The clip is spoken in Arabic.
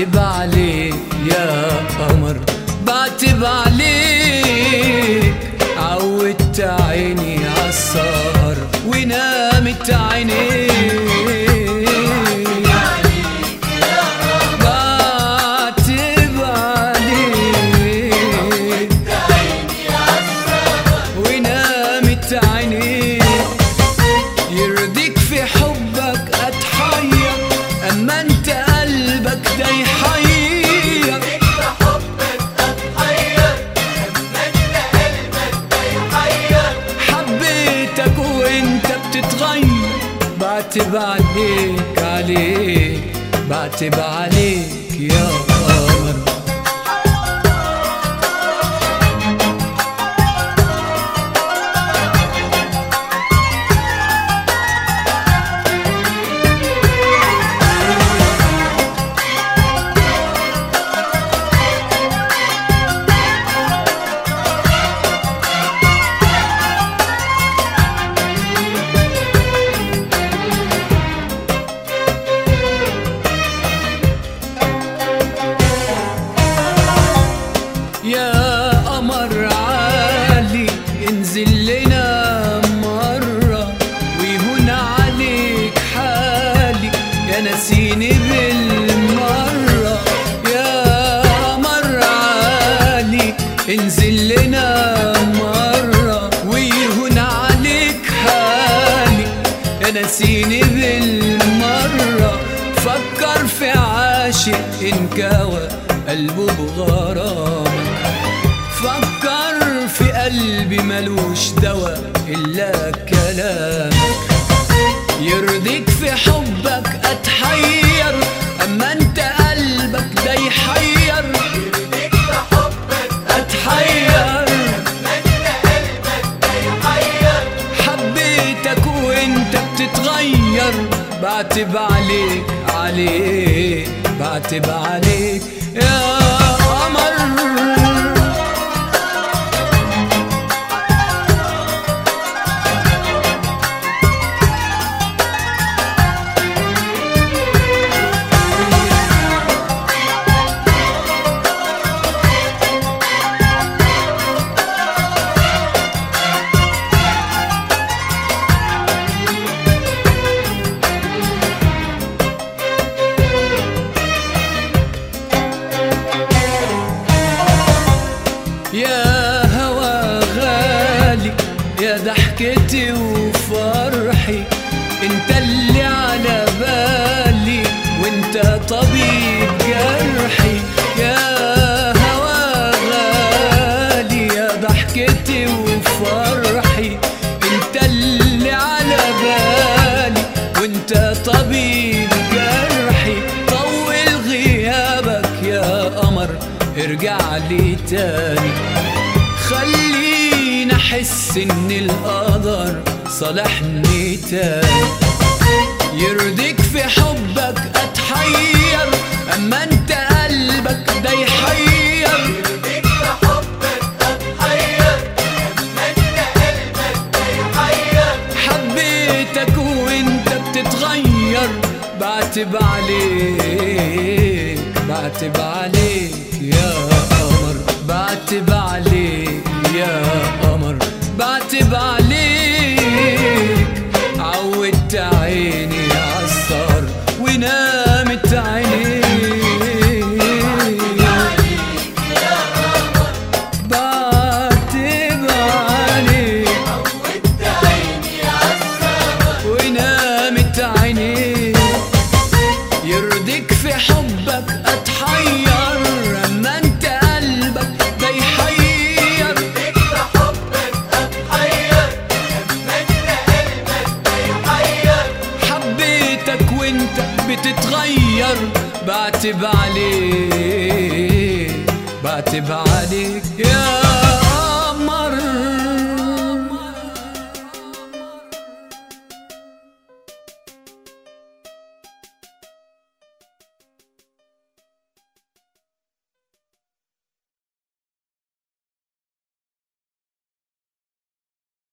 بعتب عليك يا قمر، بعتب عليك. عودت عيني عالسهر ونامت عينيك. بعتب عليك ونامت عينيك. يرضيك في حبك اتحير، اما انت قلبك ده يحير. حبيتك وانت بتتغير. بعتب عليك عليك، بعتب عليك يا قمر. يا قمر عالي انزل لنا مرة ويهون عليك حالي، يا نسيني بالمرة. يا قمر عالي انزل لنا مرة ويهون عليك حالي، يا نسيني بالمرة. فكر في عاشق انكوى قلبه بغرامك، فكر في قلبي ملوش دوا إلا كلامك. يرضيك في حبك أتحير، أما أنت قلبك ده يحير. يرضيك في حبك أتحير، أما أنت قلبك ده يحير. حبيتك وأنت بتتغير. بعتب عليك عليك، بعتب عليك يا قمر. يا هوا غالي يا ضحكتي وفرحي، انت اللي على بالي وانت طبيب جرحي. يا هوا غالي يا ضحكتي وفرحي، انت اللي على بالي وانت طبيب جرحي. طول غيابك يا قمر ارجع لي تاني، خليني احس ان القدر صالحني تاني. يرضيك في حبك اتحير، اما انت قلبك ده يحير. يرضيك في حبك اتحير، اما انت قلبك ده يحير. حبيتك وانت بتتغير. بعتب عليك، بعتب عليك يا قمر، بعتب عليك يا قمر، بعتب عليك. عودت عيني عالسهر ونامت عينيك. بعتب عليك، عودت عيني عالسهر ونامت عينيك. يرضيك في حبك اتحير، اما انت قلبك ده يحير. يرضيك في حبك اتحير، اما انت قلبك ده يحير. حبيتك وانت بتتغير. بعتب عليك، بعتب عليك يا